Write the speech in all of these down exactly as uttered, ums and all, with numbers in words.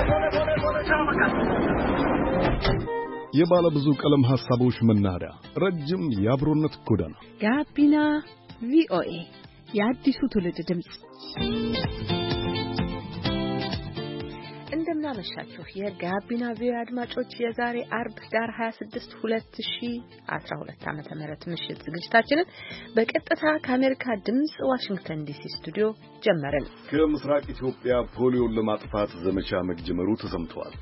የባለ ብዙ ቀለም ሐሳቦች መናኸሪያ ረጅም የአብሮነት ጎዳና ጋቢና ቪኦኤ የአዲሱ ትውልድ ድምጽ። እንደምናመሻችሁ የጋቢና ቪኦኤ አድማጮች፣ የዛሬ አርብ ዳር ሃያ ስድስት ሁለት ሺህ አስራ ሁለት ዓመተ ምህረት ምሽት ዝግጅታችንን በቀጥታ ከአሜሪካ ድምጽ ዋሽንግተን ዲሲ ስቱዲዮ ጀመርን። ከምስራቅ ኢትዮጵያ ፖሊዮን ለማጥፋት ዘመቻ መጀመሩ ተሰምቷል።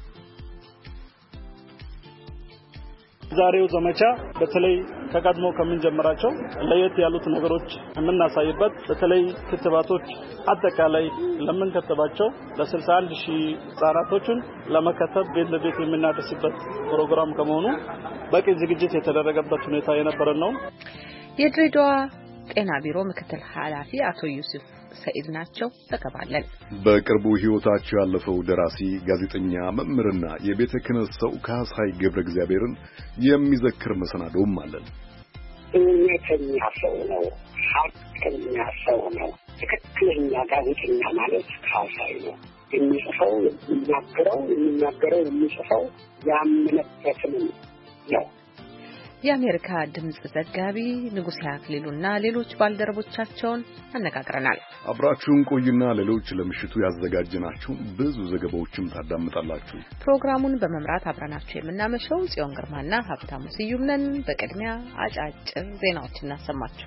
ዛሬው ዘመቻ በተለይ ከቀድሞ ከምንጀምራቸው ለየት ያሉት ነገሮች የምናሳይበት በተለይ ክትባቶች አጠቃላይ ለምንከተባቸው ለስልሳ አንድ ሺህ ህጻናቶችን ለመከተብ ቤት ለቤት የምናደርስበት ፕሮግራም ከመሆኑ በቂ ዝግጅት የተደረገበት ሁኔታ የነበረ ነው። የድሬዳዋ ጤና ቢሮ ምክትል ኃላፊ አቶ ዩሱፍ ሰይድ ናቸው። ተቀባለን። በቅርቡ ህይወታቸው ያለፈው ደራሲ ጋዜጠኛ መምህርና የቤተ ክህነት ሰው ካሳይ ገብረ እግዚአብሔርን የሚዘክር መሰናዶም አለን። እውነተኛ ሰው ነው፣ ሀቀኛ ሰው ነው። ትክክለኛ ጋዜጠኛ ማለት ካሳይ ነው። የሚጽፈው የሚናገረው የሚናገረው የሚጽፈው ያመነበትን ነው። የአሜሪካ ድምጽ ዘጋቢ ንጉሴ አክሊሉና ሌሎች ባልደረቦቻቸውን አነጋግረናል። አብራችሁን ቆዩና ሌሎች ለምሽቱ ያዘጋጀናችሁ ብዙ ዘገባዎችም ታዳምጣላችሁ። ፕሮግራሙን በመምራት አብረናችሁ የምናመሸው ጽዮን ግርማና ሀብታሙ ስዩም ነን። በቅድሚያ አጫጭር ዜናዎችን እናሰማችሁ።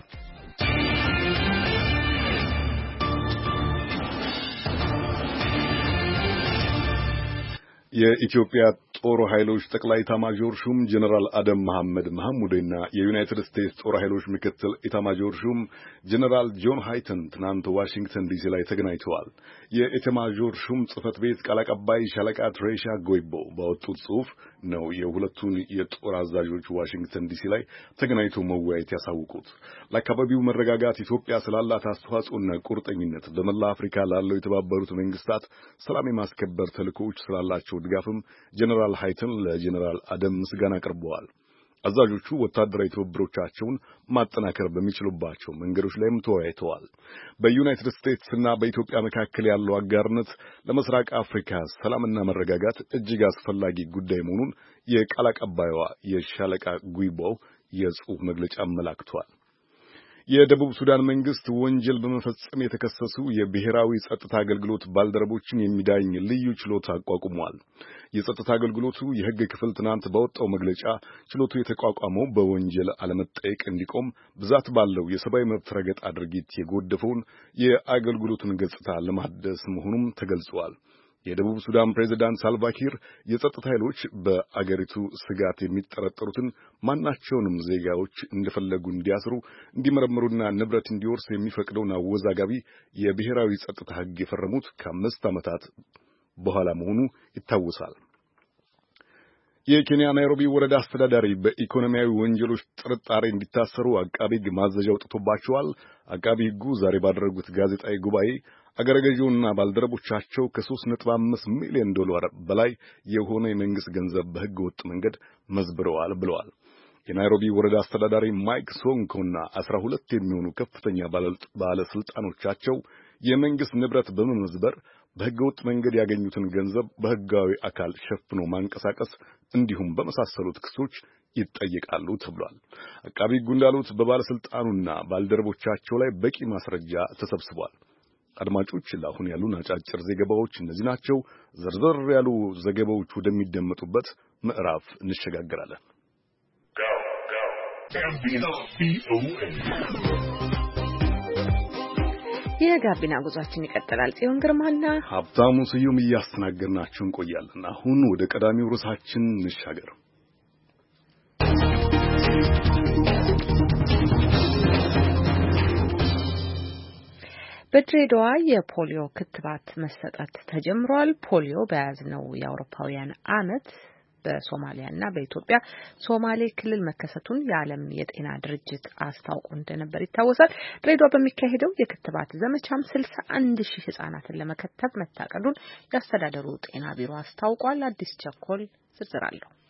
የኢትዮጵያ ጦር ኃይሎች ጠቅላይ ኤታማዦር ሹም ጀነራል አደም መሐመድ መሐሙድና የዩናይትድ ስቴትስ ጦር ኃይሎች ምክትል ኤታማዦር ሹም ጀነራል ጆን ሃይተን ትናንት ዋሽንግተን ዲሲ ላይ ተገናኝተዋል። የኤታማዦር ሹም ጽህፈት ቤት ቃል አቀባይ ሻለቃ ትሬሻ ጎይቦ ባወጡት ጽሑፍ ነው የሁለቱን የጦር አዛዦች ዋሽንግተን ዲሲ ላይ ተገናኝተው መወያየት ያሳውቁት። ለአካባቢው መረጋጋት ኢትዮጵያ ስላላት አስተዋጽኦና ቁርጠኝነት በመላ አፍሪካ ላለው የተባበሩት መንግስታት ሰላም የማስከበር ተልእኮዎች ስላላቸው ድጋፍም ጀነራል ሃይተን ለጀነራል አደም ምስጋና አቅርበዋል። አዛዦቹ ወታደራዊ ትብብሮቻቸውን ማጠናከር በሚችሉባቸው መንገዶች ላይም ተወያይተዋል። በዩናይትድ ስቴትስ እና በኢትዮጵያ መካከል ያለው አጋርነት ለምስራቅ አፍሪካ ሰላምና መረጋጋት እጅግ አስፈላጊ ጉዳይ መሆኑን የቃል አቀባይዋ የሻለቃ ጉይቦው የጽሑፍ መግለጫ አመላክቷል። የደቡብ ሱዳን መንግስት ወንጀል በመፈጸም የተከሰሱ የብሔራዊ ጸጥታ አገልግሎት ባልደረቦችን የሚዳኝ ልዩ ችሎት አቋቁሟል። የጸጥታ አገልግሎቱ የሕግ ክፍል ትናንት ባወጣው መግለጫ ችሎቱ የተቋቋመው በወንጀል አለመጠየቅ እንዲቆም ብዛት ባለው የሰብአዊ መብት ረገጣ ድርጊት የጎደፈውን የአገልግሎቱን ገጽታ ለማደስ መሆኑም ተገልጿል። የደቡብ ሱዳን ፕሬዝዳንት ሳልቫኪር የጸጥታ ኃይሎች በአገሪቱ ስጋት የሚጠረጠሩትን ማናቸውንም ዜጋዎች እንደፈለጉ እንዲያስሩ፣ እንዲመረምሩና ንብረት እንዲወርስ የሚፈቅደውን አወዛጋቢ የብሔራዊ ጸጥታ ሕግ የፈረሙት ከአምስት ዓመታት በኋላ መሆኑ ይታወሳል። የኬንያ ናይሮቢ ወረዳ አስተዳዳሪ በኢኮኖሚያዊ ወንጀሎች ጥርጣሬ እንዲታሰሩ አቃቢ ሕግ ማዘዣ አውጥቶባቸዋል። አቃቢ ሕጉ ዛሬ ባደረጉት ጋዜጣዊ ጉባኤ አገረ ገዢውና ባልደረቦቻቸው ከሶስት ነጥብ አምስት ሚሊዮን ዶላር በላይ የሆነ የመንግስት ገንዘብ በሕገ ወጥ መንገድ መዝብረዋል ብለዋል። የናይሮቢ ወረዳ አስተዳዳሪ ማይክ ሶንኮና አስራ ሁለት የሚሆኑ ከፍተኛ ባለስልጣኖቻቸው የመንግስት ንብረት በመመዝበር በሕገ ወጥ መንገድ ያገኙትን ገንዘብ በሕጋዊ አካል ሸፍኖ ማንቀሳቀስ እንዲሁም በመሳሰሉት ክሶች ይጠየቃሉ ተብሏል። አቃቢ ሕጉ እንዳሉት በባለስልጣኑና ባልደረቦቻቸው ላይ በቂ ማስረጃ ተሰብስቧል። አድማጮች፣ ለአሁን ያሉን አጫጭር ዘገባዎች እነዚህ ናቸው። ዝርዝር ያሉ ዘገባዎች ወደሚደመጡበት ምዕራፍ እንሸጋግራለን። የጋቢና ጉዟችን ይቀጥላል። ጽዮን ግርማና ሀብታሙ ስዩም እያስተናገድናችሁ እንቆያለን። አሁን ወደ ቀዳሚው ርዕሳችን እንሻገር። በድሬዳዋ የፖሊዮ ክትባት መሰጠት ተጀምሯል። ፖሊዮ በያዝነው የአውሮፓውያን ዓመት በሶማሊያና በኢትዮጵያ ሶማሌ ክልል መከሰቱን የዓለም የጤና ድርጅት አስታውቆ እንደነበር ይታወሳል። ድሬዳዋ በሚካሄደው የክትባት ዘመቻም ስልሳ አንድ ሺህ ህጻናትን ለመከተብ መታቀዱን ያስተዳደሩ ጤና ቢሮ አስታውቋል። አዲስ ቸኮል ዝርዝር አለው።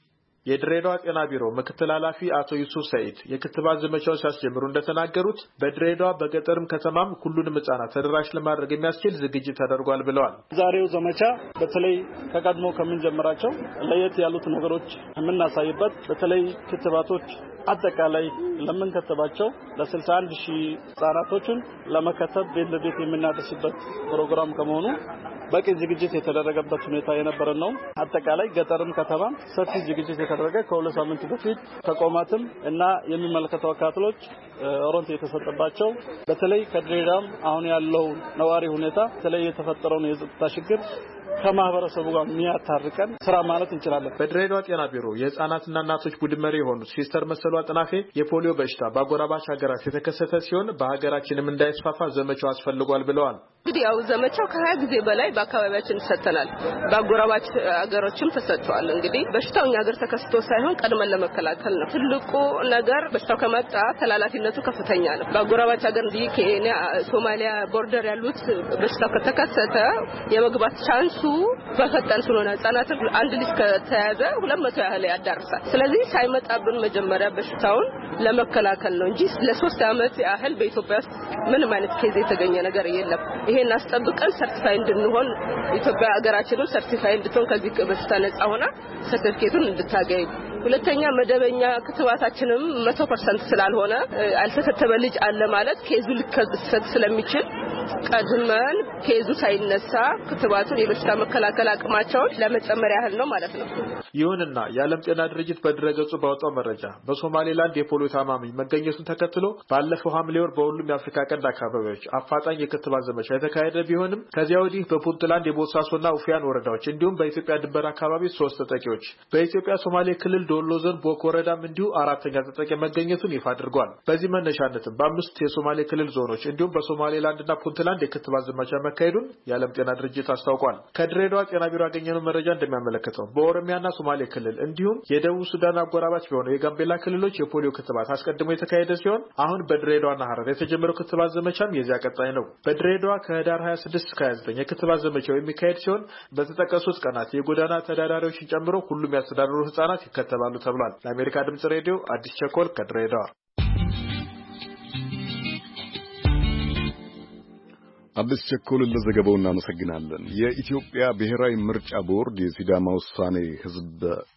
የድሬዳዋ ጤና ቢሮ ምክትል ኃላፊ አቶ ዩሱፍ ሰይድ የክትባት ዘመቻውን ሲያስጀምሩ እንደተናገሩት በድሬዳዋ በገጠርም ከተማም ሁሉንም ህጻናት ተደራሽ ለማድረግ የሚያስችል ዝግጅት ተደርጓል ብለዋል። ዛሬው ዘመቻ በተለይ ከቀድሞ ከምንጀምራቸው ለየት ያሉት ነገሮች የምናሳይበት በተለይ ክትባቶች አጠቃላይ ለምንከተባቸው ለስልሳ አንድ ሺህ ህጻናቶችን ለመከተብ ቤት ለቤት የምናደርስበት ፕሮግራም ከመሆኑ በቂ ዝግጅት የተደረገበት ሁኔታ የነበረ ነው። አጠቃላይ ገጠርም ከተማም ሰፊ ዝግጅት የተደረገ ከሁለት ሳምንት በፊት ተቋማትም እና የሚመለከተው አካሎች ኦሮንት የተሰጠባቸው በተለይ ከድሬዳዋም አሁን ያለው ነዋሪ ሁኔታ በተለይ የተፈጠረውን የጸጥታ ችግር ከማህበረሰቡ ጋር የሚያታርቀን ስራ ማለት እንችላለን። በድሬዳዋ ጤና ቢሮ የህፃናትና እናቶች ቡድን መሪ የሆኑት ሲስተር መሰሉ አጥናፌ የፖሊዮ በሽታ በአጎራባች ሀገራት የተከሰተ ሲሆን በሀገራችንም እንዳይስፋፋ ዘመቻው አስፈልጓል ብለዋል። እንግዲህ ያው ዘመቻው ከሀያ ጊዜ በላይ በአካባቢያችን ተሰጥተናል፣ በአጎራባች ሀገሮችም ተሰጥቷል። እንግዲህ በሽታው እኛ ሀገር ተከስቶ ሳይሆን ቀድመን ለመከላከል ነው ትልቁ ነገር። በሽታው ከመጣ ተላላፊነቱ ከፍተኛ ነው። በአጎራባች ሀገር እንዲህ ኬንያ፣ ሶማሊያ ቦርደር ያሉት በሽታው ከተከሰተ የመግባት ቻንሱ በፈጣን ስለሆነ ህጻናትን አንድ ልጅ ከተያዘ ሁለት መቶ ያህል ያዳርሳል። ስለዚህ ሳይመጣብን መጀመሪያ በሽታውን ለመከላከል ነው እንጂ ለሶስት አመት ያህል በኢትዮጵያ ውስጥ ምንም አይነት ኬዝ የተገኘ ነገር የለም። ይሄን አስጠብቀን ሰርቲፋይ እንድንሆን ኢትዮጵያ ሀገራችንን ሰርቲፋይ እንድትሆን ከዚህ በሽታ ነፃ ሆና ሰርቲፊኬቱን እንድታገኝ። ሁለተኛ መደበኛ ክትባታችንም መቶ ፐርሰንት ስላልሆነ አልተከተበ ልጅ አለ ማለት ኬዙ ሊከሰት ስለሚችል ቀድመን ኬዙ ሳይነሳ ክትባቱን የበሽታ መከላከል አቅማቸውን ለመጨመር ያህል ነው ማለት ነው። ይሁንና የዓለም ጤና ድርጅት በድረገጹ ባወጣው መረጃ በሶማሌላንድ የፖሊዮ ታማሚ መገኘቱን ተከትሎ ባለፈው ሐምሌ ወር በሁሉም የአፍሪካ ቀንድ አካባቢዎች አፋጣኝ የክትባት ዘመቻ የተካሄደ ቢሆንም ከዚያ ወዲህ በፑንትላንድ የቦሳሶና ኡፊያን ወረዳዎች እንዲሁም በኢትዮጵያ ድንበር አካባቢ ሶስት ተጠቂዎች በኢትዮጵያ ሶማሌ ክልል ዶሎ ዞን ቦክ ወረዳም እንዲሁ አራተኛ ተጠቂ መገኘቱን ይፋ አድርጓል። በዚህ መነሻነትም በአምስት የሶማሌ ክልል ዞኖች እንዲሁም በሶማሌላንድና ፑንትላንድ የክትባት ዘመቻ መካሄዱን የዓለም ጤና ድርጅት አስታውቋል። ከድሬዳዋ ጤና ቢሮ ያገኘነው መረጃ እንደሚያመለክተው በኦሮሚያና ሶማሌ ክልል እንዲሁም የደቡብ ሱዳን አጎራባች በሆነው የጋምቤላ ክልሎች የፖሊዮ ክትባት አስቀድሞ የተካሄደ ሲሆን አሁን በድሬዳዋና ሐረር የተጀመረው ክትባት ዘመቻም የዚያ ቀጣይ ነው። በድሬዳዋ ከህዳር ሀያ ስድስት እስከ ሀያ ዘጠኝ የክትባት ዘመቻው የሚካሄድ ሲሆን በተጠቀሱት ቀናት የጎዳና ተዳዳሪዎችን ጨምሮ ሁሉም ያስተዳደሩ ህጻናት ይከተባሉ ተብሏል። ለአሜሪካ ድምጽ ሬዲዮ አዲስ ቸኮል ከድሬዳዋ። አዲስ ቸኮል ለዘገባው እናመሰግናለን። የኢትዮጵያ ብሔራዊ ምርጫ ቦርድ የሲዳማ ውሳኔ ህዝብ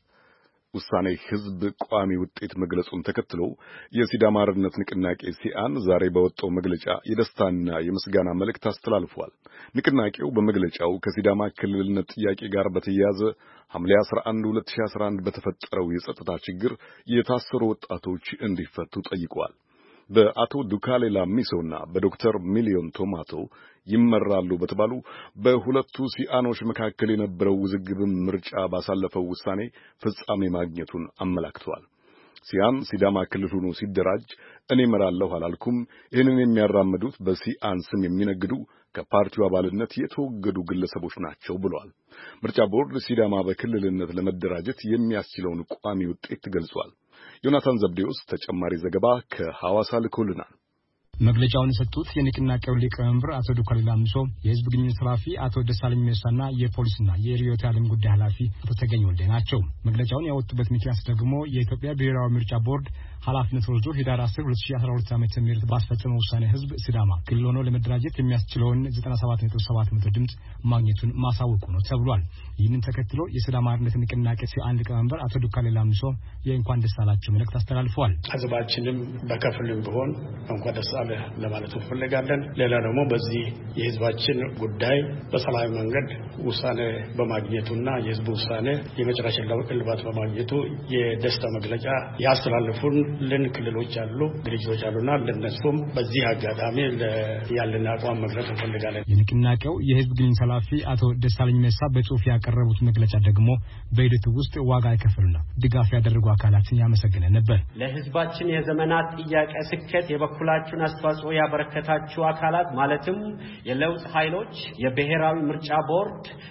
ውሳኔ ህዝብ ቋሚ ውጤት መግለጹን ተከትሎ የሲዳማ አርነት ንቅናቄ ሲአን ዛሬ በወጣው መግለጫ የደስታና የምስጋና መልእክት አስተላልፏል። ንቅናቄው በመግለጫው ከሲዳማ ክልልነት ጥያቄ ጋር በተያያዘ ሐምሌ አስራ አንድ ሁለት ሺህ አስራ አንድ በተፈጠረው የጸጥታ ችግር የታሰሩ ወጣቶች እንዲፈቱ ጠይቋል። በአቶ ዱካሌ ላሚሶና በዶክተር ሚሊዮን ቶማቶ ይመራሉ በተባሉ በሁለቱ ሲአኖች መካከል የነበረው ውዝግብም ምርጫ ባሳለፈው ውሳኔ ፍጻሜ ማግኘቱን አመላክተዋል። ሲአን ሲዳማ ክልል ሆኖ ሲደራጅ እኔ እመራለሁ አላልኩም፣ ይህንን የሚያራምዱት በሲአን ስም የሚነግዱ ከፓርቲው አባልነት የተወገዱ ግለሰቦች ናቸው ብለዋል። ምርጫ ቦርድ ሲዳማ በክልልነት ለመደራጀት የሚያስችለውን ቋሚ ውጤት ገልጿል። ዮናታን ዘብዴውስ ተጨማሪ ዘገባ ከሐዋሳ ልኮልናል። መግለጫውን የሰጡት የንቅናቄው ሊቀመንበር አቶ ዱካሌ ላሚሶ፣ የህዝብ ግንኙነት ኃላፊ አቶ ደሳለኝ መሳና የፖሊስና የሪዮት ዓለም ጉዳይ ኃላፊ አቶ ተገኝ ወልዴ ናቸው። መግለጫውን ያወጡበት ምክንያት ደግሞ የኢትዮጵያ ብሔራዊ ምርጫ ቦርድ ኃላፊነት ወስዶ ህዳር አስር ሁለት ሺህ አስራ ሁለት ዓመተ ምህረት ባስፈጸመው ውሳኔ ህዝብ ሲዳማ ክልል ሆኖ ለመደራጀት የሚያስችለውን ዘጠና ሰባት ነጥብ ሰባት በመቶ ድምጽ ማግኘቱን ማሳወቁ ነው ተብሏል። ይህንን ተከትሎ የሲዳማ አርነት ንቅናቄ ሲአን ሊቀመንበር አቶ ዱካሌ ላሚሶ የእንኳን ደስ አላችሁ መልእክት አስተላልፈዋል። ህዝባችንም በከፍልም ቢሆን እንኳን ደስ አለ ለማለት እንፈልጋለን። ሌላ ደግሞ በዚህ የህዝባችን ጉዳይ በሰላማዊ መንገድ ውሳኔ በማግኘቱና የህዝቡ ውሳኔ የመጨረሻ እልባት በማግኘቱ የደስታ መግለጫ ያስተላልፉን ልን ክልሎች አሉ ድርጅቶች አሉና ለነሱም በዚህ አጋጣሚ ያለን አቋም መግለጽ እንፈልጋለን። የንቅናቄው የህዝብ ግንኙነት ኃላፊ አቶ ደሳለኝ መሳ በጽሁፍ ያቀረቡት መግለጫ ደግሞ በሂደቱ ውስጥ ዋጋ የከፈሉና ድጋፍ ያደረጉ አካላትን ያመሰገነ ነበር። ለህዝባችን የዘመናት ጥያቄ ስኬት የበኩላችሁን አስተዋጽኦ ያበረከታችሁ አካላት ማለትም የለውጥ ኃይሎች፣ የብሔራዊ ምርጫ ቦርድ፣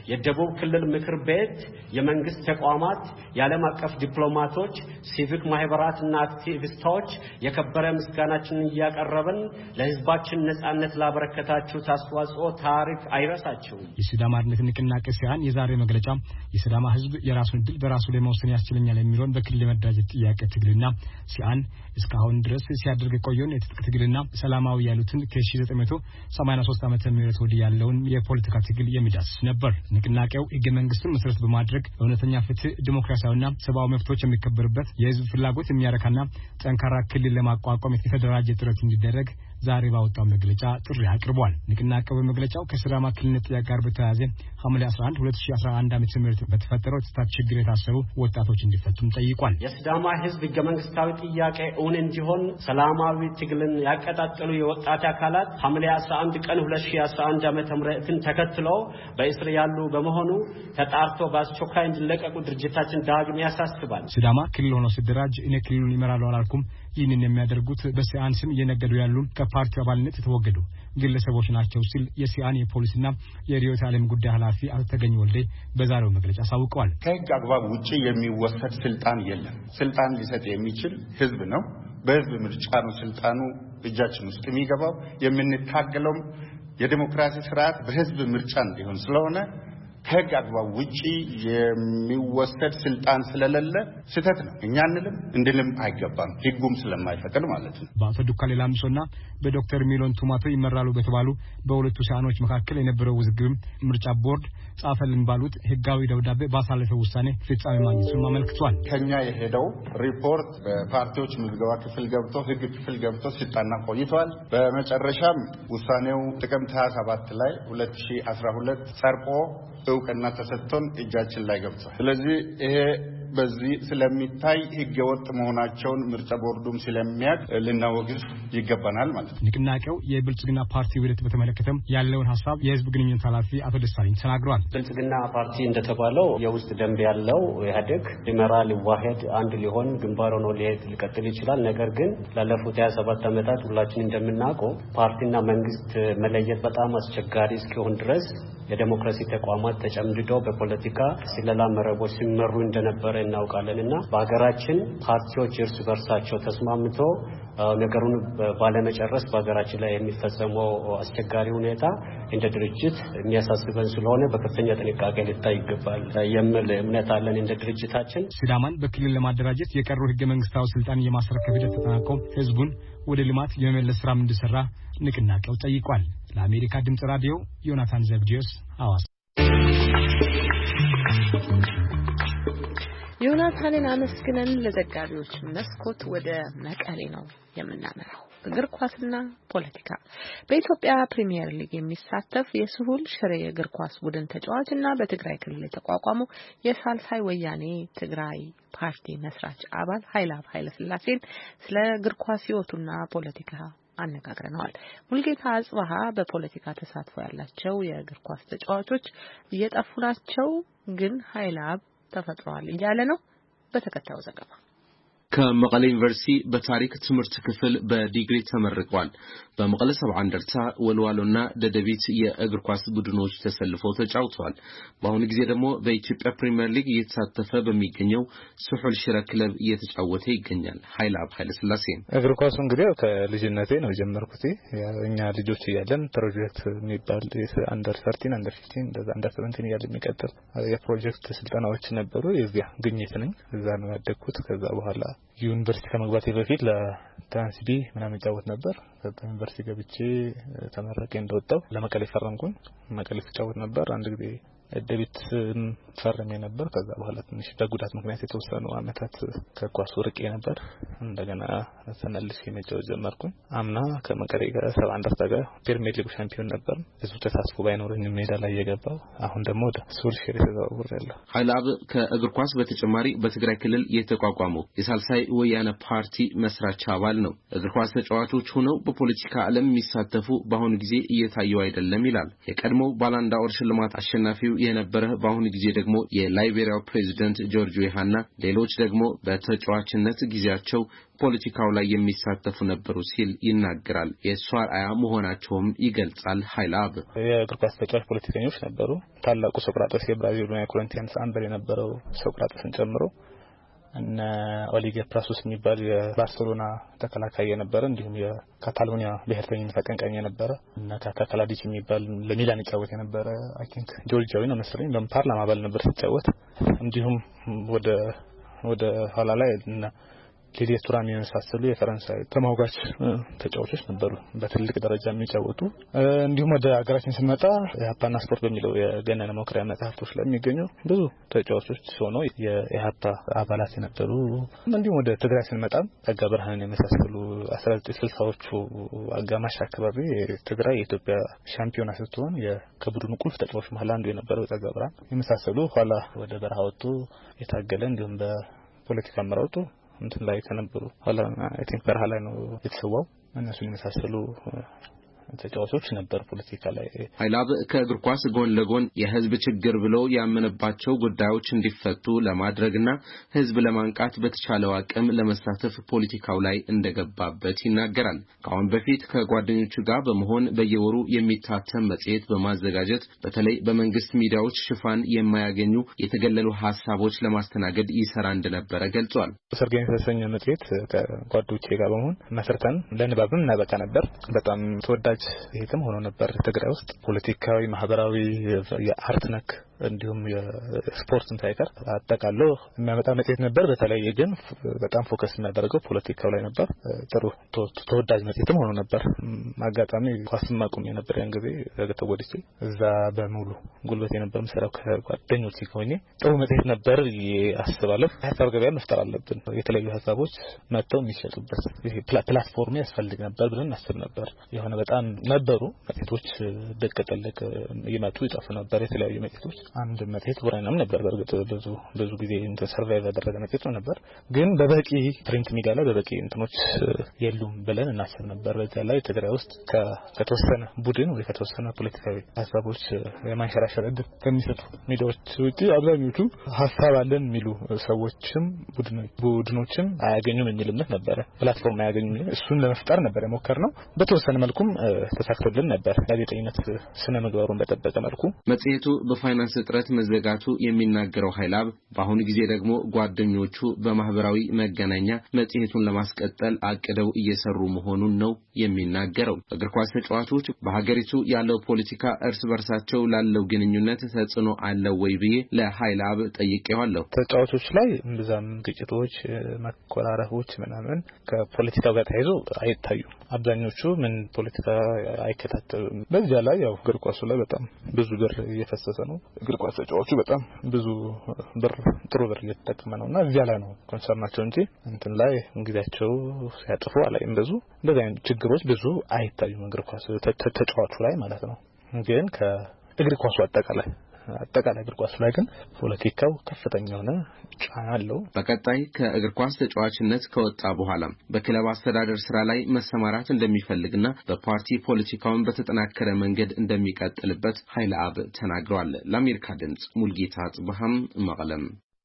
የደቡብ ክልል ምክር ቤት፣ የመንግስት ተቋማት፣ የዓለም አቀፍ ዲፕሎማቶች፣ ሲቪክ ማህበራትና አክቲቪስቶች የከበረ ምስጋናችንን እያቀረብን ለህዝባችን ነጻነት ላበረከታችሁ አስተዋጽኦ ታሪክ አይረሳችሁም። የሲዳማ አርነት ንቅናቄ ሲያን የዛሬ መግለጫ የሲዳማ ህዝብ የራሱን ድል በራሱ ለመወሰን ያስችለኛል የሚለውን በክልል መደራጀት ጥያቄ ትግልና ሲያን እስካሁን ድረስ ሲያደርግ ቆየውን የትጥቅ ትግልና ሰላማዊ ያሉትን ከ1983 ዓመተ ምህረት ወዲህ ያለውን የፖለቲካ ትግል የሚዳስስ ነበር። ንቅናቄው ህገ መንግስትን መሰረት በማድረግ እውነተኛ ፍትህ፣ ዲሞክራሲያዊና ሰብአዊ መብቶች የሚከበሩበት የህዝብ ፍላጎት የሚያረካና ጠንካራ ክልል ለማቋቋም የተደራጀ ጥረት እንዲደረግ ዛሬ ባወጣው መግለጫ ጥሪ አቅርቧል። ንቅናቄው በመግለጫው ከሲዳማ ክልልነት ጥያቄ ጋር በተያያዘ ሐምሌ አስራ አንድ ሁለት ሺህ አስራ አንድ ዓመተ ምህረት በተፈጠረው የጸጥታ ችግር የታሰሩ ወጣቶች እንዲፈቱም ጠይቋል። የሲዳማ ህዝብ ህገ መንግስታዊ ጥያቄ እውን እንዲሆን ሰላማዊ ትግልን ያቀጣጠሉ የወጣት አካላት ሐምሌ አስራ አንድ ቀን ሁለት ሺህ አስራ አንድ ዓመተ ምህረትን ተከትሎ በእስር ያሉ በመሆኑ ተጣርቶ በአስቸኳይ እንዲለቀቁ ድርጅታችን ዳግም ያሳስባል። ሲዳማ ክልል ሆኖ ሲደራጅ እኔ ክልሉን ይመራሉ አላልኩም። ይህንን የሚያደርጉት በሲያን ስም እየነገዱ ያሉ ከፓርቲው አባልነት የተወገዱ ግለሰቦች ናቸው ሲል የሲያን የፖሊስና የሪዮት ዓለም ጉዳይ ኃላፊ አቶ ተገኝ ወልዴ በዛሬው መግለጫ አሳውቀዋል። ከህግ አግባብ ውጪ የሚወሰድ ስልጣን የለም። ስልጣን ሊሰጥ የሚችል ህዝብ ነው። በህዝብ ምርጫ ነው ስልጣኑ እጃችን ውስጥ የሚገባው። የምንታገለው የዲሞክራሲ ስርዓት በህዝብ ምርጫ እንዲሆን ስለሆነ ከህግ አግባብ ውጪ የሚወሰድ ስልጣን ስለሌለ ስህተት ነው። እኛ እንልም እንድልም አይገባም፣ ህጉም ስለማይፈቅድ ማለት ነው። በአቶ ዱካሌ ላምሶና በዶክተር ሚሎን ቱማቶ ይመራሉ በተባሉ በሁለቱ ሲያኖች መካከል የነበረው ውዝግብ ምርጫ ቦርድ ጻፈልን ባሉት ህጋዊ ደብዳቤ ባሳለፈው ውሳኔ ፍጻሜ ማግኘቱን አመልክቷል። ከኛ የሄደው ሪፖርት በፓርቲዎች ምዝገባ ክፍል ገብቶ ህግ ክፍል ገብቶ ሲጣና ቆይቷል። በመጨረሻም ውሳኔው ጥቅምት ሃያ ሰባት ላይ ሁለት ሺህ አስራ ሁለት ጸድቆ እውቅና ተሰጥቶን እጃችን ላይ ገብቷል። ስለዚህ ይሄ በዚህ ስለሚታይ ህገ ወጥ መሆናቸውን ምርጫ ቦርዱም ስለሚያቅ ልናወግዝ ይገባናል ማለት ነው። ንቅናቄው የብልጽግና ፓርቲ ውህደት በተመለከተም ያለውን ሐሳብ የህዝብ ግንኙነት ኃላፊ አቶ ደሳለኝ ተናግረዋል። ብልጽግና ፓርቲ እንደተባለው የውስጥ ደንብ ያለው ኢህአዴግ ሊመራ ሊዋሄድ አንድ ሊሆን ግንባር ሆኖ ሊሄድ ሊቀጥል ይችላል። ነገር ግን ላለፉት ሃያ ሰባት ዓመታት ሁላችን እንደምናውቀው ፓርቲና መንግስት መለየት በጣም አስቸጋሪ እስኪሆን ድረስ የዲሞክራሲ ተቋማት ተጨምድደው በፖለቲካ ስለላ መረቦች ሲመሩ እንደነበረ እናውቃለንና በአገራችን ፓርቲዎች እርስ በርሳቸው ተስማምተው ነገሩን ባለመጨረስ በአገራችን ላይ የሚፈጸመው አስቸጋሪ ሁኔታ እንደ ድርጅት የሚያሳስበን ስለሆነ በከፍተኛ ጥንቃቄ ሊታይ ይገባል የሚል እምነት አለን። እንደ ድርጅታችን ሲዳማን በክልል ለማደራጀት የቀረው ህገ መንግስታዊ ስልጣን የማስረከብ ሂደት ተጠናቆ ህዝቡን ወደ ልማት የመመለስ ስራ እንዲሰራ ንቅናቄው ጠይቋል። ለአሜሪካ ድምጽ ራዲዮ ዮናታን ዘብዲዮስ አዋሳ። ዮናታንን አመስግነን ለዘጋቢዎች መስኮት ወደ መቀሌ ነው የምናመራው። እግር ኳስና ፖለቲካ። በኢትዮጵያ ፕሪሚየር ሊግ የሚሳተፍ የስሁል ሽሬ እግር ኳስ ቡድን ተጫዋችና በትግራይ ክልል የተቋቋመው የሳልሳይ ወያኔ ትግራይ ፓርቲ መስራች አባል ኃይላብ ኃይለስላሴን ስለ እግር ኳስ ህይወቱና ፖለቲካ አነጋግረናል። ሙልጌታ አጽባሃ በፖለቲካ ተሳትፎ ያላቸው የእግር ኳስ ተጫዋቾች እየጠፉ ናቸው፣ ግን ኃይላብ ተፈጥሯል እያለ ነው። በተከታዩ ዘገባ ከመቀሌ ዩኒቨርሲቲ በታሪክ ትምህርት ክፍል በዲግሪ ተመርቋል። በመቀሌ ሰብዓ እንደርታ ወልዋሎና ደደቢት የእግር ኳስ ቡድኖች ተሰልፈው ተጫውተዋል። በአሁኑ ጊዜ ደግሞ በኢትዮጵያ ፕሪሚየር ሊግ እየተሳተፈ በሚገኘው ስሑል ሽረ ክለብ እየተጫወተ ይገኛል። ኃይላብ ኃይለስላሴ እግር ኳሱ እንግዲህ ከልጅነቴ ነው ጀመርኩት። እኛ ልጆች እያለን ፕሮጀክት የሚባል አንደር ሰርቲን አንደር ፊፍቲን እንደዛ አንደር ሰቨንቲን እያለ የሚቀጥል የፕሮጀክት ስልጠናዎች ነበሩ። የዚያ ግኝት ነኝ። እዛ ነው ያደግኩት። ከዛ በኋላ ዩኒቨርሲቲ ከመግባቴ በፊት ለትራንስዲ ምናምን ጫወት ነበር። ዩኒቨርሲቲ ገብቼ ተመረቄ እንደወጣው ለመቀሌ ፈረምኩኝ። መቀሌ ተጫወት ነበር። አንድ ጊዜ ደቢት ፈርሜ ነበር። ከዛ በኋላ ትንሽ በጉዳት ምክንያት የተወሰኑ አመታት ከኳስ ርቄ ነበር። እንደገና ተመልሼ መጫወት ጀመርኩኝ። አምና ከመቀሌ ጋር ሰባ እንደርታ ጋር ፕሪሚየር ሊግ ሻምፒዮን ነበር። ብዙ ተሳትፎ ባይኖርኝ ሜዳ ላይ የገባው አሁን ደግሞ ወደ ስሁል ሽሬ ተዘዋውሬያለሁ። ኃይላብ ከእግር ኳስ በተጨማሪ በትግራይ ክልል የተቋቋመው የሳልሳይ ወያነ ፓርቲ መስራች አባል ነው። እግር ኳስ ተጫዋቾች ሆነው በፖለቲካ ዓለም የሚሳተፉ በአሁኑ ጊዜ እየታዩ አይደለም ይላል። የቀድሞው ባላንዳ ኦር ሽልማት አሸናፊው የነበረ በአሁኑ ጊዜ ደግሞ የላይቤሪያው ፕሬዝዳንት ጆርጅ ዌሃና ሌሎች ደግሞ በተጫዋችነት ጊዜያቸው ፖለቲካው ላይ የሚሳተፉ ነበሩ ሲል ይናገራል። የሷር አያ መሆናቸውም ይገልጻል። ኃይላብ የእግር ኳስ ተጫዋች ፖለቲከኞች ነበሩ። ታላቁ ሶቅራጥስ የብራዚልና የኮሪንቲያንስ አምበል የነበረው ሶቅራጥስን ጨምሮ እና ኦሊጌ ፕራሶስ የሚባል የባርሴሎና ተከላካይ የነበረ እንዲሁም የካታሎኒያ ብሔርተኝነት አቀንቃኝ የነበረ እና ካታላዲች የሚባል ለሚላን ይጫወት የነበረ አይ ቲንክ ጆርጂያዊ ነው መሰለኝ ለፓርላማ አባል ነበር ሲጫወት። እንዲሁም ወደ ወደ ኋላ ላይ እና ሊዲያ ቱራም የመሳሰሉ የፈረንሳይ ተማውጋች ተጫዋቾች ነበሩ በትልቅ ደረጃ የሚጫወቱ። እንዲሁም ወደ ሀገራችን ስንመጣ የኢሃፓና ስፖርት በሚለው የገነነ መኩሪያ መጽሐፍቶች ላይ የሚገኙ ብዙ ተጫዋቾች ሆነው የኢሃፓ አባላት የነበሩ። እንዲሁም ወደ ትግራይ ስንመጣ ጸጋ ብርሃንን የመሳሰሉ አስራ ዘጠኝ ስልሳዎቹ አጋማሽ አካባቢ ትግራይ የኢትዮጵያ ሻምፒዮና ስትሆን ከቡድኑ ቁልፍ ተጫዋቾች መሃል አንዱ የነበረው ጸጋ ብርሃን የመሳሰሉ ኋላ ወደ በረሃ ወጥቶ የታገለ እንዲሁም በፖለቲካ አመራሩ እንትን ላይ ተነበሩ ኋላ አይ ቲንክ በረሃ ላይ ነው የተሰዋው። እነሱን የመሳሰሉ ተጫዋቾች ነበር ፖለቲካ ላይ። ኃይላብ ከእግር ኳስ ጎን ለጎን የህዝብ ችግር ብሎ ያመነባቸው ጉዳዮች እንዲፈቱ ለማድረግና ህዝብ ለማንቃት በተቻለው አቅም ለመሳተፍ ፖለቲካው ላይ እንደገባበት ይናገራል። ከአሁን በፊት ከጓደኞቹ ጋር በመሆን በየወሩ የሚታተም መጽሔት በማዘጋጀት በተለይ በመንግስት ሚዲያዎች ሽፋን የማያገኙ የተገለሉ ሐሳቦች ለማስተናገድ ይሰራ እንደነበረ ገልጿል። ሰርገኝ የተሰኘ መጽሔት ከጓደኞቼ ጋር በመሆን መስርተን ለንባብም እናበቃ ነበር። በጣም ተወዳጅ ይሄም ሆኖ ነበር። ትግራይ ውስጥ ፖለቲካዊ፣ ማህበራዊ፣ የአርት ነክ እንዲሁም የስፖርትን ሳይቀር አጠቃሎ የሚያመጣ መጽሔት ነበር። በተለይ ግን በጣም ፎከስ የሚያደርገው ፖለቲካው ላይ ነበር። ጥሩ ተወዳጅ መጽሔትም ሆኖ ነበር። ማጋጣሚ ኳስም አቁሜ ነበር ያን ጊዜ ተወድቼ እዛ በሙሉ ጉልበት የነበር መስራው ከጓደኞቼ ከሆነ ጥሩ መጽሔት ነበር ያስባለሁ። ሀሳብ ገበያ መፍጠር አለብን። የተለያዩ ሀሳቦች መጥተው የሚሸጡበት ይሄ ፕላትፎርም ያስፈልግ ነበር ብለን እናስብ ነበር። የሆነ በጣም ነበሩ መጽሔቶች ደቅ ጠለቅ ይመጡ ይጠፉ ነበር የተለያዩ መጽሔቶች። አንድ መጽሔት ወራናም ነበር በርግጥ ብዙ ብዙ ጊዜ እንደ ሰርቫይቭ ያደረገ መጽሔት ነበር። ግን በበቂ ፕሪንት ሚዲያ ላይ በበቂ እንትኖች የሉም ብለን እናስብ ነበር። በዛ ላይ ትግራይ ውስጥ ከተወሰነ ቡድን ወይ ከተወሰነ ፖለቲካዊ ሀሳቦች የማንሸራሸር እድል ከሚሰጡ ሚዲያዎች ውጪ አብዛኞቹ ሀሳብ አለን የሚሉ ሰዎችም ቡድኖችም አያገኙም የሚል እምነት ነበረ። ፕላትፎርም አያገኙም። እሱን ለመፍጠር ነበር የሞከርነው። በተወሰነ መልኩም ተሳክቶልን ነበር። ጋዜጠኝነት ስነ ምግባሩን በጠበቀ መልኩ መጽሔቱ በፋይናንስ እጥረት መዘጋቱ የሚናገረው ኃይላብ በአሁኑ ጊዜ ደግሞ ጓደኞቹ በማህበራዊ መገናኛ መጽሔቱን ለማስቀጠል አቅደው እየሰሩ መሆኑን ነው የሚናገረው። እግር ኳስ ተጫዋቾች በሀገሪቱ ያለው ፖለቲካ እርስ በርሳቸው ላለው ግንኙነት ተጽዕኖ አለው ወይ ብዬ ለኃይላብ ጠይቄዋለሁ። ተጫዋቾች ላይ ብዙም ግጭቶች፣ መኮራረፎች ምናምን ከፖለቲካው ጋር ተያይዞ አይታዩም። አብዛኞቹ ምን ፖለቲካ አይከታተሉም። በዚያ ላይ ያው እግር ኳሱ ላይ በጣም ብዙ ብር እየፈሰሰ ነው። እግር ኳስ ተጫዋቾቹ በጣም ብዙ ብር ጥሩ ብር እየተጠቀመ ነውና እዚያ ላይ ነው ኮንሰርናቸው እንጂ እንትን ላይ እንግዲያቸው ሲያጥፉ አላይም። ብዙ እንደዚህ አይነት ችግሮች ብዙ አይታዩም እግር ኳስ ተጫዋቹ ላይ ማለት ነው። ግን ከእግር ኳሱ አጠቃላይ አጠቃላይ እግር ኳስ ላይ ግን ፖለቲካው ከፍተኛ ሆነ ጫና አለው። በቀጣይ ከእግር ኳስ ተጫዋችነት ከወጣ በኋላ በክለብ አስተዳደር ስራ ላይ መሰማራት እንደሚፈልግና በፓርቲ ፖለቲካውን በተጠናከረ መንገድ እንደሚቀጥልበት ኃይላብ ተናግሯል። ለአሜሪካ ድምጽ ሙልጌታ ጽብሃም መቀለም።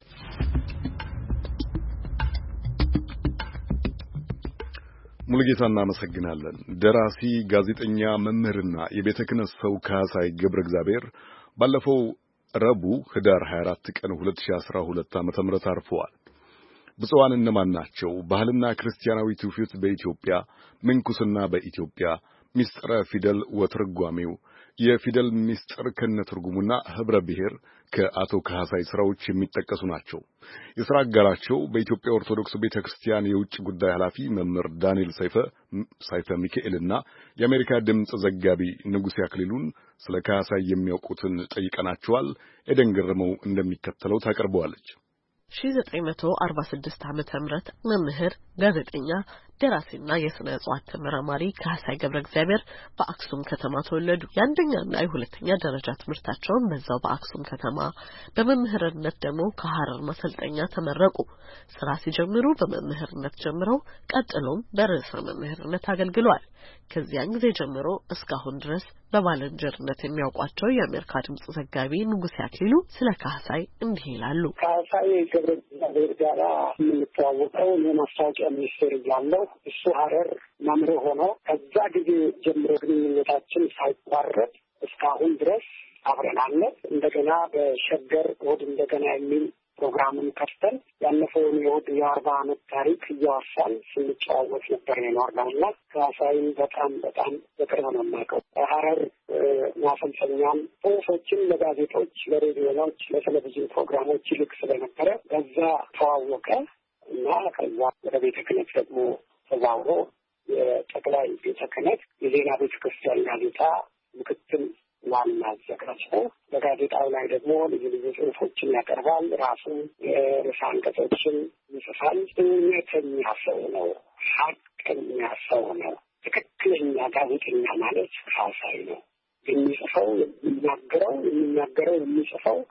ሙልጌታ እናመሰግናለን። ደራሲ፣ ጋዜጠኛ፣ መምህርና የቤተ ክህነት ሰው ካህሳይ ገብረ እግዚአብሔር ባለፈው ረቡዕ ህዳር ሃያ አራት ቀን ሁለት ሺህ አስራ ሁለት ዓመተ ምህረት አርፈዋል። ብፁዓን እነማን ናቸው? ባህልና ክርስቲያናዊ ትውፊት በኢትዮጵያ፣ ምንኩስና በኢትዮጵያ፣ ሚስጥረ ፊደል ወትርጓሜው፣ የፊደል ሚስጥር ከነትርጉሙና ህብረ ብሔር ከአቶ ካህሳይ ስራዎች የሚጠቀሱ ናቸው። የሥራ አጋራቸው በኢትዮጵያ ኦርቶዶክስ ቤተክርስቲያን የውጭ ጉዳይ ኃላፊ መምህር ዳንኤል ሰይፈ ሰይፈ ሚካኤልና የአሜሪካ ድምጽ ዘጋቢ ንጉሴ አክሊሉን ስለ ካህሳይ የሚያውቁትን ጠይቀናቸዋል። ኤደን ገረመው እንደሚከተለው ታቀርበዋለች። ሺህ ዘጠኝ መቶ አርባ ስድስት ዓመተ ምህረት መምህር፣ ጋዜጠኛ፣ ደራሲና የስነ እጽዋት ተመራማሪ ካህሳይ ገብረ እግዚአብሔር በአክሱም ከተማ ተወለዱ። የአንደኛና የሁለተኛ ደረጃ ትምህርታቸውን በዛው በአክሱም ከተማ፣ በመምህርነት ደግሞ ከሐረር ማሰልጠኛ ተመረቁ። ስራ ሲጀምሩ በመምህርነት ጀምረው ቀጥሎም በርዕሰ መምህርነት አገልግለዋል። ከዚያን ጊዜ ጀምሮ እስካሁን ድረስ በባለንጀርነት የሚያውቋቸው የአሜሪካ ድምጽ ዘጋቢ ንጉሴ አክሊሉ ስለ ካህሳይ እንዲህ ይላሉ። ካህሳይ ገብረ እግዚአብሔር ጋራ የምንተዋወቀው የማስታወቂያ ሚኒስቴር እያለሁ እሱ ሐረር መምህር ሆኖ ከዛ ጊዜ ጀምሮ ግንኙነታችን ሳይቋረጥ እስካሁን ድረስ አብረናል። እንደገና በሸገር እሑድ እንደገና የሚል ፕሮግራምን ከፍተን ያለፈውን የእሑድ የአርባ ዓመት ታሪክ እያወሳን ስንጨዋወት ነበር የኖርነውና ካህሳይን በጣም በጣም በቅርብ ነው የማውቀው። ሐረር ማሰልጠኛም ጽሑፎችን ለጋዜጦች፣ ለሬዲዮኖች፣ ለቴሌቪዥን ፕሮግራሞች ይልክ ስለነበረ በዛ ተዋወቀ እና ከዛ ወደ ቤተ ክህነት ደግሞ ተዛውሮ የጠቅላይ ቤተ ክህነት የዜና ቤተ ክርስቲያን ጋዜጣ ምክትል ዋና አዘጋጅ ነው። በጋዜጣው ላይ ደግሞ ልዩ ልዩ ጽሑፎችን ያቀርባል። ራሱ የርዕሰ አንቀጾችን ይጽፋል። እውነተኛ ሰው ነው። ሀቀኛ ሰው ነው። ትክክለኛ ጋዜጠኛ ማለት ካህሳይ ነው። የሚጽፈው የሚናገረው የሚናገረው የሚጽፈው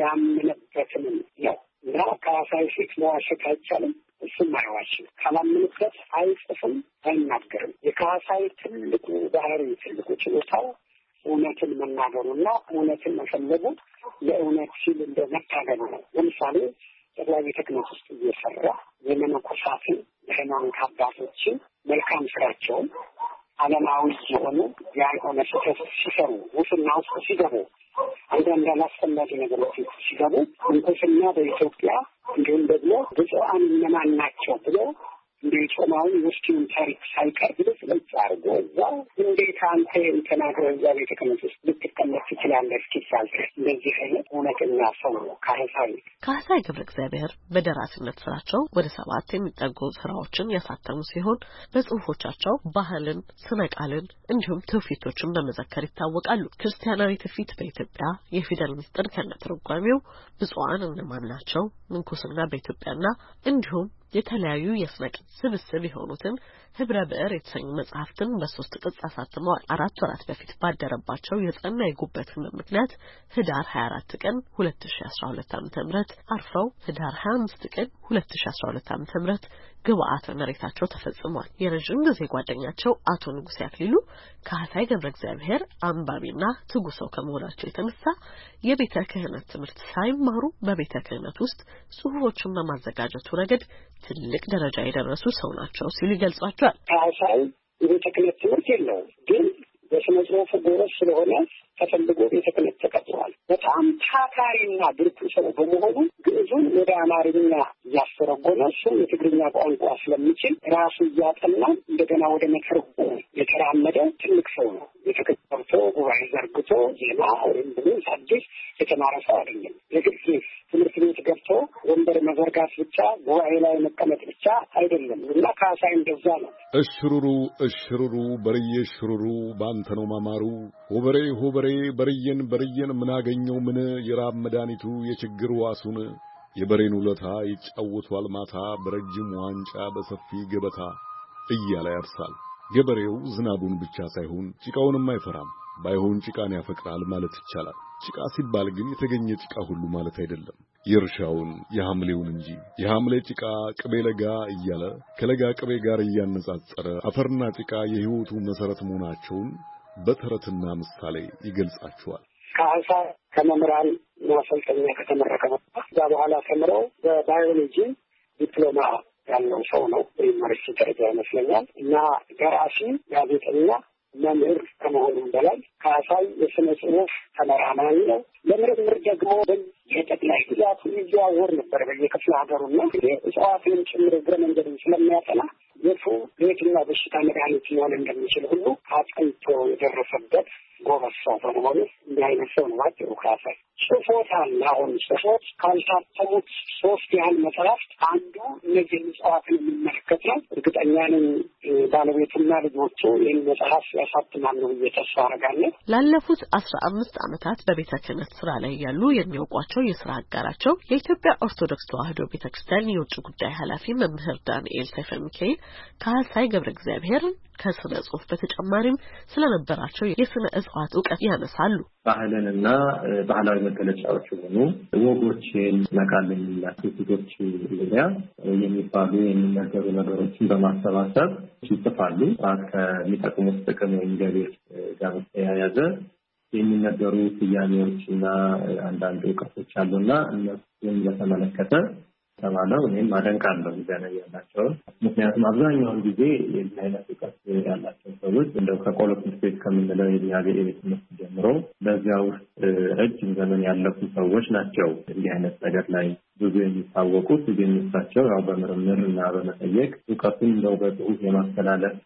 ያምንበትንም ነው እና ካህሳይ ፊት መዋሸት አይቻልም። እሱም አይዋሽም። ካላምንበት አይጽፍም፣ አይናገርም። የካህሳይ ትልቁ ባህሪ ትልቁ ችሎታው እውነትን መናገሩና እውነትን መፈለጉ ለእውነት ሲል እንደ መታገሉ ነው። ለምሳሌ ጠቅላይ ቤተ ክህነት ውስጥ እየሰራ የመነኮሳትን የሃይማኖት አባቶችን መልካም ስራቸውን ዓለማዊ የሆኑ ያልሆነ ስህተት ሲሰሩ ሙስና ውስጥ ሲገቡ አንዳንድ አላስፈላጊ ነገሮች ሲገቡ ምንኩስና በኢትዮጵያ እንዲሁም ደግሞ ብፁዓን እነማን ናቸው ብሎ እንደ ጾማውን ውስኪውን ታሪክ ሳይቀር ድረስ ለጽ አድርጎ እዛው እንዴት አንተ ተናግረህ እዛ ቤተ ክህነት ውስጥ ልትቀመጥ ትችላለህ እስኪባል ድረስ እንደዚህ አይነት እውነተኛ ሰው ነው ካህሳይ። ካህሳይ ገብረ እግዚአብሔር በደራሲነት ስራቸው ወደ ሰባት የሚጠጉ ስራዎችን ያሳተሙ ሲሆን በጽሁፎቻቸው ባህልን፣ ስነ ቃልን እንዲሁም ትውፊቶችን በመዘከር ይታወቃሉ። ክርስቲያናዊ ትውፊት በኢትዮጵያ፣ የፊደል ምስጢር ከነትርጓሜው፣ ብፁዓን እነማን ናቸው፣ ምንኩስና በኢትዮጵያና እንዲሁም የተለያዩ የስነ ቅጽ ስብስብ የሆኑትን ህብረ ብዕር የተሰኙ መጽሐፍትን በሶስት ቅጽ አሳትመዋል። አራት ወራት በፊት ባደረባቸው የጸና የጉበት ህመም ምክንያት ህዳር ሀያ አራት ቀን ሁለት ሺህ አስራ ሁለት ዓመተ ምህረት አርፈው ህዳር ሀያ አምስት ቀን ሁለት ሺህ አስራ ሁለት ዓመተ ምህረት ግብአተ መሬታቸው ተፈጽሟል። የረጅም ጊዜ ጓደኛቸው አቶ ንጉሴ አክሊሉ ካህሳይ ገብረ እግዚአብሔር አንባቢና ትጉ ሰው ከመሆናቸው የተነሳ የቤተ ክህነት ትምህርት ሳይማሩ በቤተ ክህነት ውስጥ ጽሁፎችን በማዘጋጀቱ ረገድ ትልቅ ደረጃ የደረሱ ሰው ናቸው ሲሉ ይገልጿቸዋል። ካህሳይ የቤተ ክህነት ትምህርት የለውም፣ ግን በስነ ጽሁፍ ጎበዝ ስለሆነ ተፈልጎ ቤተ ክህነት ተቀጥሯል። በጣም ታታሪና ብርቱ ሰው በመሆኑ ግዕዙን ወደ አማርኛ እያስተረጎመ እሱ የትግርኛ ቋንቋ ስለሚችል ራሱ እያጠና እንደገና ወደ መተርጎም የተራመደ ትልቅ ሰው ነው። ቤተ ክህነት ገብቶ ጉባኤ ዘርግቶ ዜማ ወይም ብሎ ሳዲስ የተማረ ሰው አይደለም። የግድ ትምህርት ቤት ገብቶ ወንበር መዘርጋት ብቻ ጉባኤ ላይ መቀመጥ ብቻ አይደለም እና ካህሳይ እንደዛ ነው። እሽሩሩ እሽሩሩ በርዬ እሽሩሩ ባንተ ነው ማማሩ ሆበሬ ሆበሬ በርየን በርየን ምናገኘው ምን የራብ መድኃኒቱ የችግር ዋሱን የበሬን ውለታ ይጫወቷል ማታ በረጅም ዋንጫ በሰፊ ገበታ እያለ ያርሳል። ገበሬው ዝናቡን ብቻ ሳይሆን ጭቃውንም አይፈራም። ባይሆን ጭቃን ያፈቅራል ማለት ይቻላል። ጭቃ ሲባል ግን የተገኘ ጭቃ ሁሉ ማለት አይደለም፣ የእርሻውን የሐምሌውን እንጂ። የሐምሌ ጭቃ ቅቤ ለጋ እያለ ከለጋ ቅቤ ጋር እያነጻጸረ አፈርና ጭቃ የሕይወቱ መሰረት መሆናቸውን በተረትና ምሳሌ ይገልጻቸዋል። ካህሳይ ከመምህራን ማሰልጠኛ ከተመረቀ ከዛ በኋላ ተምረው በባዮሎጂ ዲፕሎማ ያለው ሰው ነው። በዩኒቨርሲቲ ደረጃ ይመስለኛል እና ደራሲ፣ ጋዜጠኛ፣ መምህር ከመሆኑም በላይ ካህሳይ የስነ ጽሁፍ ተመራማሪ ነው። ለምርምር ደግሞ የጠቅላይ ግዛቱ ይዘዋወር ነበር በየክፍለ ሀገሩና እጽዋትንም ጭምር እግረ መንገድን ስለሚያጠና የቱ ለየትኛው በሽታ መድኃኒት ሊሆን እንደሚችል ሁሉ አጥንቶ የደረሰበት ጎበዝ ሰው በመሆኑ እንዲህ አይነት ሰው ነው ባጭሩ ካሳይ። ጽፎት አለ። አሁን ጽፎት ካልታተሙት ሶስት ያህል መጽሐፍት አንዱ እነዚህ እጽዋትን የሚመለከት ነው። እርግጠኛ ነኝ ባለቤቱና ልጆቹ ይህን መጽሐፍ ያሳትማሉ ብዬ ተስፋ አደርጋለሁ። ላለፉት አስራ አምስት ዓመታት በቤተ ክህነት ስራ ላይ ያሉ የሚያውቋቸው የስራ አጋራቸው የኢትዮጵያ ኦርቶዶክስ ተዋሕዶ ቤተክርስቲያን የውጭ ጉዳይ ኃላፊ መምህር ዳንኤል ሰይፈ ሚካኤል ካህሳይ ገብረ እግዚአብሔር ከስነ ጽሁፍ በተጨማሪም ስለነበራቸው የስነ እጽዋት ዕውቀት ያነሳሉ። ባህልንና ባህላዊ መገለጫዎች የሆኑ ወጎችን መቃለኝና ሴቶች ዙሪያ የሚባሉ የሚነገሩ ነገሮችን በማሰባሰብ ይጽፋሉ። ከሚጠቅሙት ጥቅም ወይም ገቢር ጋር በተያያዘ የሚነገሩ ስያሜዎችና አንዳንድ ዕውቀቶች አሉና እነሱን በተመለከተ ተባለው እኔም አደንቃለሁ ገና ያላቸው። ምክንያቱም አብዛኛውን ጊዜ የዚህ አይነት ዕውቀት ያላቸው ሰዎች እንደው ከቆሎ ትምህርት ቤት ከምንለው የዲያቤ ትምህርት ጀምሮ በዚያ ውስጥ ረጅም ዘመን ያለፉ ሰዎች ናቸው። እንዲህ አይነት ነገር ላይ ብዙ የሚታወቁት የሚሳቸው ያው በምርምር እና በመጠየቅ ዕውቀቱን እንደው በጽሁፍ የማስተላለፍ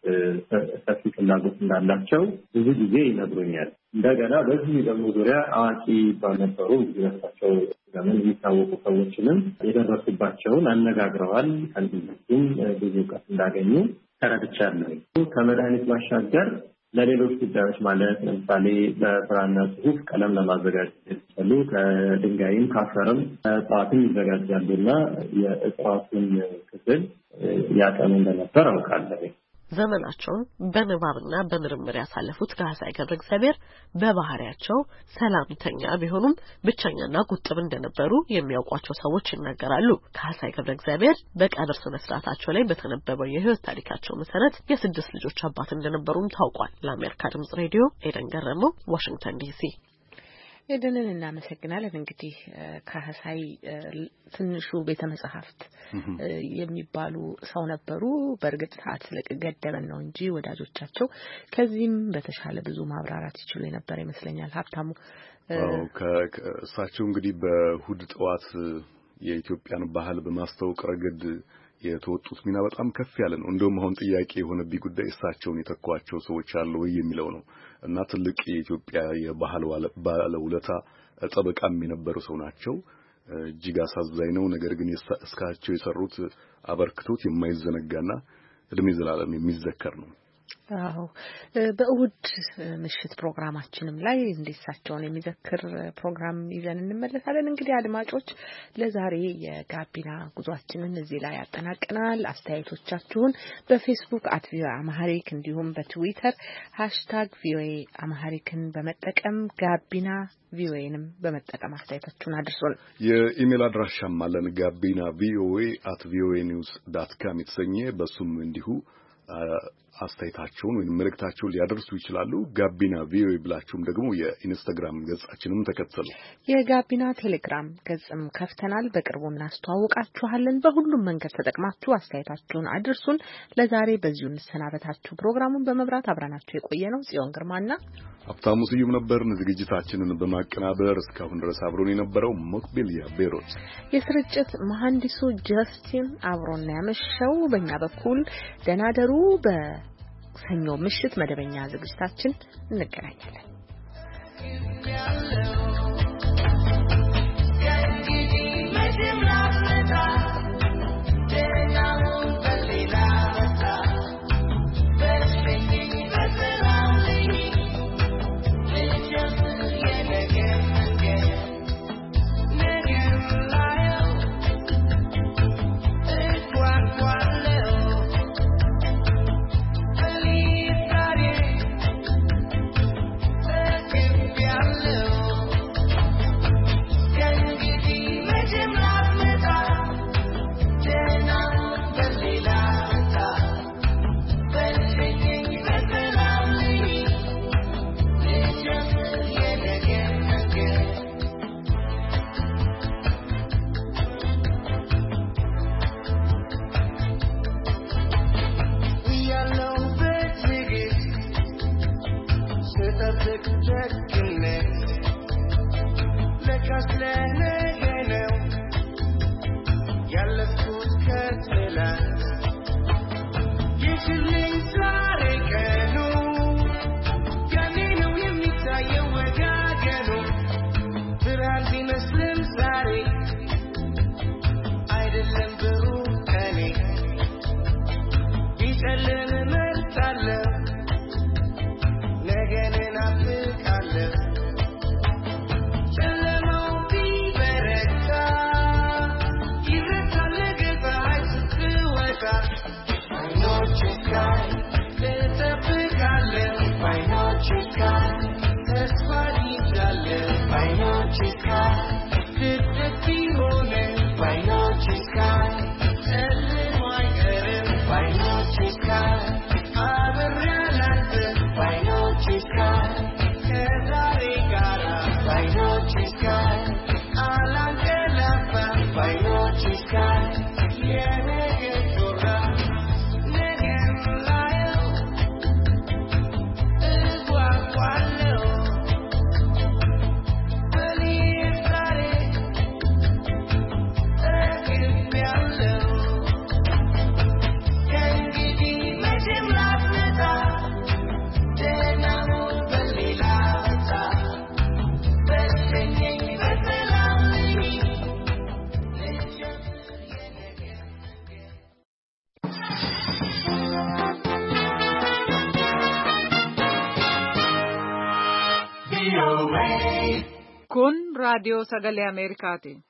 ሰፊ ፍላጎት እንዳላቸው ብዙ ጊዜ ይነግሩኛል። እንደገና በዚህ ደግሞ ዙሪያ አዋቂ ባልነበሩ እንግዲህ ዘመን የሚታወቁ ሰዎችንም የደረሱባቸውን አነጋግረዋል። ከእነሱም ብዙ ዕውቀት እንዳገኙ ተረድቻለሁ። ከመድኃኒት ባሻገር ለሌሎች ጉዳዮች ማለት ለምሳሌ በብራና ጽሁፍ ቀለም ለማዘጋጀት ይችላሉ። ከድንጋይም ካፈርም እጽዋትም ይዘጋጃሉና የእጽዋቱን ክፍል ያጠኑ እንደነበር አውቃለሁ። ዘመናቸውን በንባብና በምርምር ያሳለፉት ካህሳይ ገብረ እግዚአብሔር በባህሪያቸው ሰላምተኛ ቢሆኑም ብቸኛና ቁጥብ እንደነበሩ የሚያውቋቸው ሰዎች ይናገራሉ። ካህሳይ ገብረ እግዚአብሔር በቀብር ስነ ስርዓታቸው ላይ በተነበበው የህይወት ታሪካቸው መሰረት የስድስት ልጆች አባት እንደነበሩም ታውቋል። ለአሜሪካ ድምጽ ሬዲዮ ኤደን ገረመው፣ ዋሽንግተን ዲሲ። ኤደንን እናመሰግናለን። እንግዲህ ካህሳይ ትንሹ ቤተ መጻሕፍት የሚባሉ ሰው ነበሩ። በእርግጥ ሰዓት ስለገደበን ነው እንጂ ወዳጆቻቸው ከዚህም በተሻለ ብዙ ማብራራት ይችሉ የነበረ ይመስለኛል። ሀብታሙ እሳቸው እንግዲህ በእሑድ ጠዋት የኢትዮጵያን ባህል በማስተዋወቅ ረገድ የተወጡት ሚና በጣም ከፍ ያለ ነው። እንደውም አሁን ጥያቄ የሆነብኝ ጉዳይ እሳቸውን የተኳቸው ሰዎች አሉ ወይ የሚለው ነው እና ትልቅ የኢትዮጵያ የባህል ባለውለታ ጠበቃም የነበሩ ሰው ናቸው። እጅግ አሳዛኝ ነው። ነገር ግን እስካቸው የሰሩት አበርክቶት የማይዘነጋና እድሜ ዘላለም የሚዘከር ነው። አዎ በእሑድ ምሽት ፕሮግራማችንም ላይ እንዲሳቸውን የሚዘክር ፕሮግራም ይዘን እንመለሳለን። እንግዲህ አድማጮች ለዛሬ የጋቢና ጉዟችንን እዚህ ላይ ያጠናቅናል። አስተያየቶቻችሁን በፌስቡክ አት ቪኦኤ አማሃሪክ እንዲሁም በትዊተር ሃሽታግ ቪኦኤ አማሃሪክን በመጠቀም ጋቢና ቪኦኤንም በመጠቀም አስተያየታችሁን አድርሱን። የኢሜል አድራሻም አለን ጋቢና ቪኦኤ አት ቪኦኤ ኒውስ ዶት ኮም የተሰኘ በሱም እንዲሁ አስተያየታቸውን ወይም መልእክታቸውን ሊያደርሱ ይችላሉ። ጋቢና ቪኦኤ ብላችሁም ደግሞ የኢንስታግራም ገጻችንን ተከተሉ። የጋቢና ቴሌግራም ገጽም ከፍተናል። በቅርቡ እናስተዋውቃችኋለን። በሁሉም መንገድ ተጠቅማችሁ አስተያየታችሁን አድርሱን። ለዛሬ በዚሁ እንሰናበታችሁ። ፕሮግራሙን በመብራት አብራናችሁ የቆየ ነው ጽዮን ግርማና ሀብታሙ ስዩም ነበርን። ዝግጅታችንን በማቀናበር እስካሁን ድረስ አብሮን የነበረው ሞክቢልያ ቤሮት፣ የስርጭት መሐንዲሱ ጀስቲን አብሮን ያመሸው። በእኛ በኩል ደናደሩ በሰኞ ምሽት መደበኛ ዝግጅታችን እንገናኛለን። Kun raadiyoo sagalee Ameerikaati.